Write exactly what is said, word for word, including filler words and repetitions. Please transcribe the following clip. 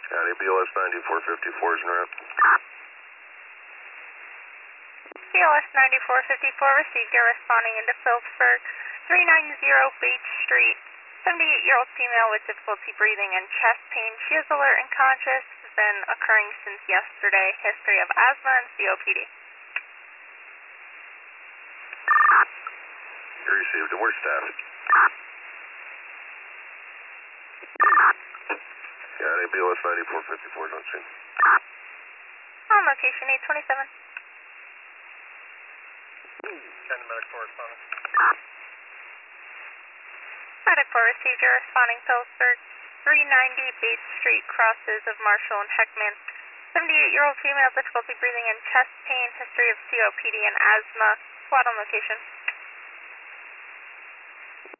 County B L S ninety-four fifty-four is en route. B L S ninety-four fifty-four received. You're responding into Phillipsburg, three ninety Bates Street. seventy-eight-year-old female with difficulty breathing and chest pain. She is alert and conscious. Has been occurring since yesterday. History of asthma and C O P D. You received. And where's staff? County B L S ninety-four fifty-four is on scene. On location eight twenty-seven. County medic correspondent. Medic four received. You're responding Phillipsburg, three ninety Bates Street, crosses of Marshall and Heckman. seventy-eight-year-old female, difficulty breathing and chest pain, history of C O P D and asthma. Squad on location.